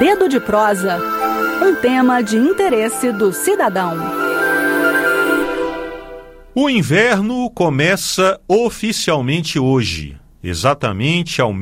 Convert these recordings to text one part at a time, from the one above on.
Dedo de Prosa, um tema de interesse do cidadão. O inverno começa oficialmente hoje, exatamente ao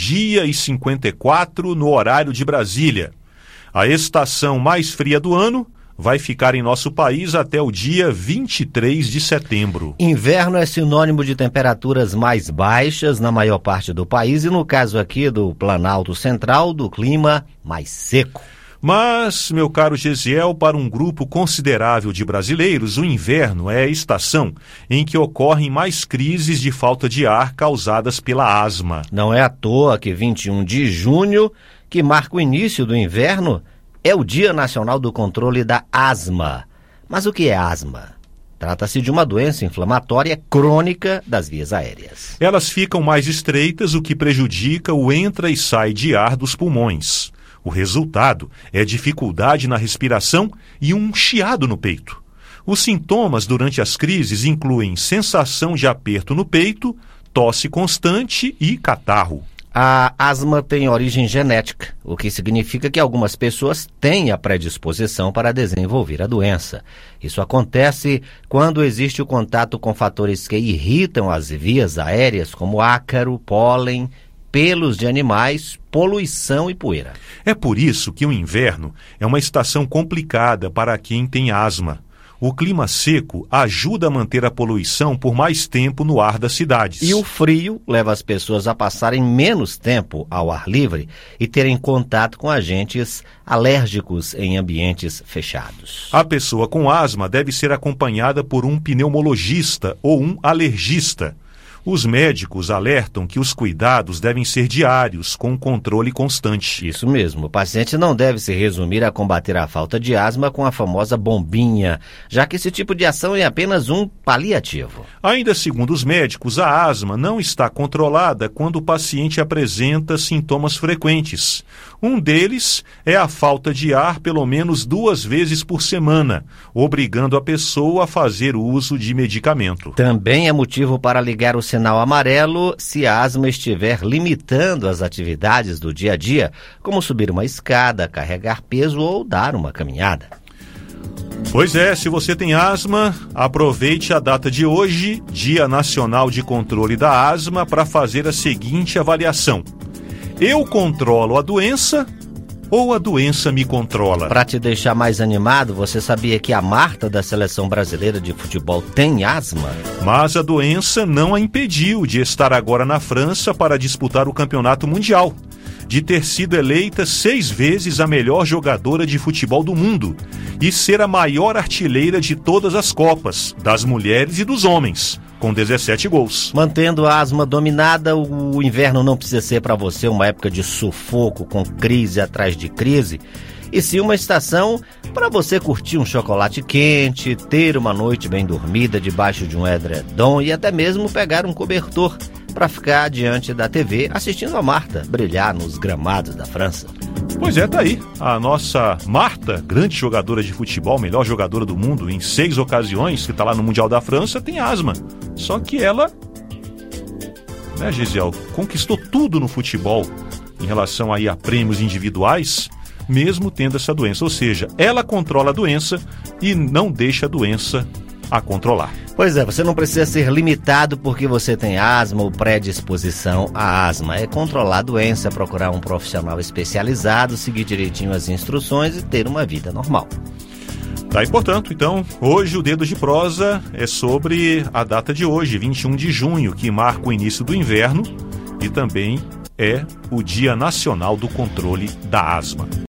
12h54 no horário de Brasília. A estação mais fria do ano vai ficar em nosso país até o dia 23 de setembro. Inverno é sinônimo de temperaturas mais baixas na maior parte do país e, no caso aqui do Planalto Central, do clima mais seco. Mas, meu caro Gesiel, para um grupo considerável de brasileiros, o inverno é a estação em que ocorrem mais crises de falta de ar causadas pela asma. Não é à toa que 21 de junho, que marca o início do inverno, é o Dia Nacional do Controle da Asma. Mas o que é asma? Trata-se de uma doença inflamatória crônica das vias aéreas. Elas ficam mais estreitas, o que prejudica o entra e sai de ar dos pulmões. O resultado é dificuldade na respiração e um chiado no peito. Os sintomas durante as crises incluem sensação de aperto no peito, tosse constante e catarro. A asma tem origem genética, o que significa que algumas pessoas têm a predisposição para desenvolver a doença. Isso acontece quando existe o contato com fatores que irritam as vias aéreas, como ácaro, pólen, pelos de animais, poluição e poeira. É por isso que o inverno é uma estação complicada para quem tem asma. O clima seco ajuda a manter a poluição por mais tempo no ar das cidades. E o frio leva as pessoas a passarem menos tempo ao ar livre e terem contato com agentes alérgicos em ambientes fechados. A pessoa com asma deve ser acompanhada por um pneumologista ou um alergista. Os médicos alertam que os cuidados devem ser diários, com controle constante. Isso mesmo, o paciente não deve se resumir a combater a falta de asma com a famosa bombinha, já que esse tipo de ação é apenas um paliativo. Ainda segundo os médicos, a asma não está controlada quando o paciente apresenta sintomas frequentes. Um deles é a falta de ar pelo menos 2 vezes por semana, obrigando a pessoa a fazer uso de medicamento. Também é motivo para ligar o sinal amarelo se a asma estiver limitando as atividades do dia a dia, como subir uma escada, carregar peso ou dar uma caminhada. Pois é, se você tem asma, aproveite a data de hoje, Dia Nacional de Controle da Asma, para fazer a seguinte avaliação: eu controlo a doença ou a doença me controla? Para te deixar mais animado, você sabia que a Marta da Seleção Brasileira de Futebol tem asma? Mas a doença não a impediu de estar agora na França para disputar o Campeonato Mundial, de ter sido eleita 6 vezes a melhor jogadora de futebol do mundo e ser a maior artilheira de todas as Copas, das mulheres e dos homens, com 17 gols. Mantendo a asma dominada, o inverno não precisa ser para você uma época de sufoco com crise atrás de crise, e sim uma estação para você curtir um chocolate quente, ter uma noite bem dormida debaixo de um edredom e até mesmo pegar um cobertor para ficar diante da TV assistindo a Marta brilhar nos gramados da França. Pois é, tá aí. A nossa Marta, grande jogadora de futebol, melhor jogadora do mundo em 6 ocasiões, que está lá no Mundial da França, tem asma. Só que ela, né, Gesiel, conquistou tudo no futebol em relação aí a prêmios individuais, mesmo tendo essa doença. Ou seja, ela controla a doença e não deixa a doença a controlar. Pois é, você não precisa ser limitado porque você tem asma ou predisposição à asma. É controlar a doença, procurar um profissional especializado, seguir direitinho as instruções e ter uma vida normal. Tá, e portanto, então, hoje o Dedo de Prosa é sobre a data de hoje, 21 de junho, que marca o início do inverno e também é o Dia Nacional do Controle da Asma.